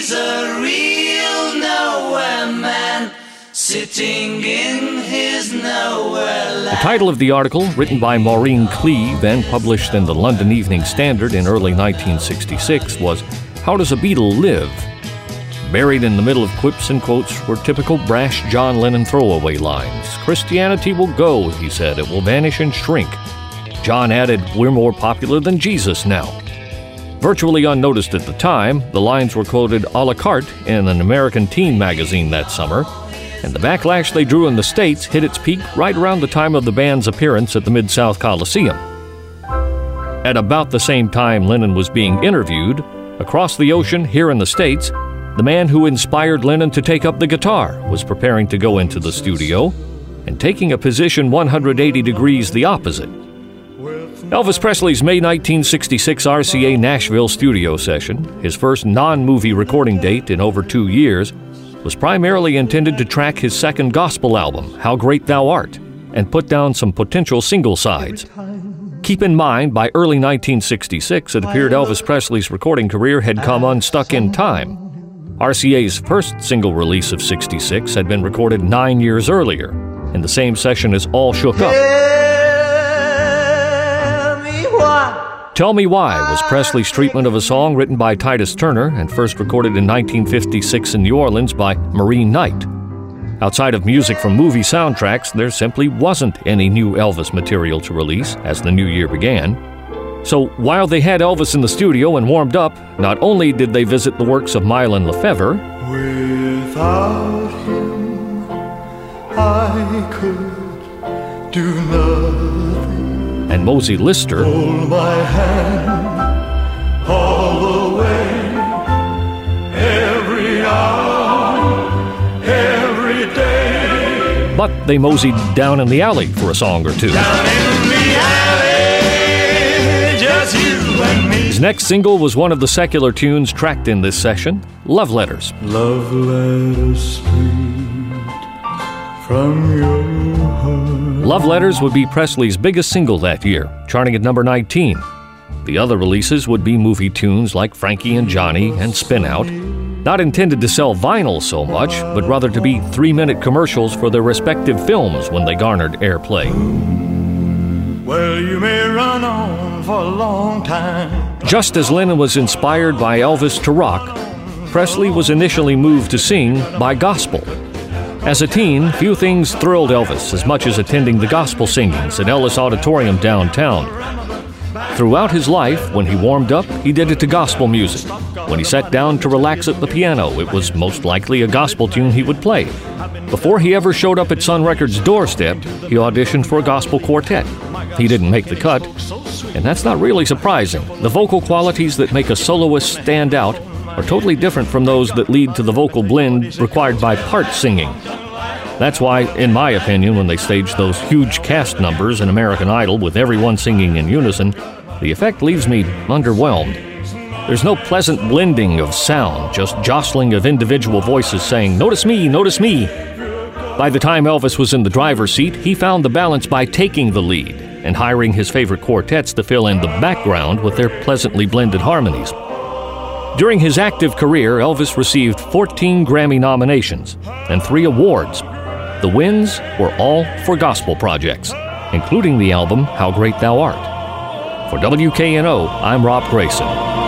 He's a real nowhere man, sitting in his nowhere land. The title of the article, written by Maureen Cleave and published in the London Evening Standard in early 1966, was How Does a Beatle Live? Buried in the middle of quips and quotes were typical brash John Lennon throwaway lines. Christianity will go, he said, it will vanish and shrink. John added, we're more popular than Jesus now. Virtually unnoticed at the time, the lines were quoted a la carte in an American teen magazine that summer, and the backlash they drew in the States hit its peak right around the time of the band's appearance at the Mid-South Coliseum. At about the same time Lennon was being interviewed, across the ocean here in the States, the man who inspired Lennon to take up the guitar was preparing to go into the studio and taking a position 180 degrees the opposite. Elvis Presley's May 1966 RCA Nashville studio session, his first non-movie recording date in over 2 years, was primarily intended to track his second gospel album, How Great Thou Art, and put down some potential single sides. Keep in mind, by early 1966, it appeared Elvis Presley's recording career had come unstuck in time. RCA's first single release of '66 had been recorded 9 years earlier, in the same session as All Shook Up. Tell Me Why was Presley's treatment of a song written by Titus Turner and first recorded in 1956 in New Orleans by Marine Knight. Outside of music from movie soundtracks, there simply wasn't any new Elvis material to release as the new year began. So while they had Elvis in the studio and warmed up, not only did they visit the works of Mylon Lefevre, without him, I could do nothing, and Mosey Lister, hold my hand all the way, every hour, every day. But they moseyed down in the alley for a song or two. Down in the alley. His next single was one of the secular tunes tracked in this session, Love Letters. Love letters straight from your heart. Love Letters would be Presley's biggest single that year, charting at number 19. The other releases would be movie tunes like Frankie and Johnny and Spin Out, not intended to sell vinyl so much, but rather to be 3-minute commercials for their respective films when they garnered airplay. Well, you may run on for a long time. Just as Lennon was inspired by Elvis to rock, Presley was initially moved to sing by gospel. As a teen, few things thrilled Elvis as much as attending the gospel singings at Ellis Auditorium downtown. Throughout his life, when he warmed up, he did it to gospel music. When he sat down to relax at the piano, it was most likely a gospel tune he would play. Before he ever showed up at Sun Records' doorstep, he auditioned for a gospel quartet. He didn't make the cut, and that's not really surprising. The vocal qualities that make a soloist stand out are totally different from those that lead to the vocal blend required by part singing. That's why, in my opinion, when they stage those huge cast numbers in American Idol with everyone singing in unison, the effect leaves me underwhelmed. There's no pleasant blending of sound, just jostling of individual voices saying, "Notice me, notice me." By the time Elvis was in the driver's seat, he found the balance by taking the lead and hiring his favorite quartets to fill in the background with their pleasantly blended harmonies. During his active career, Elvis received 14 Grammy nominations and 3 awards. The wins were all for gospel projects, including the album How Great Thou Art. For WKNO, I'm Rob Grayson.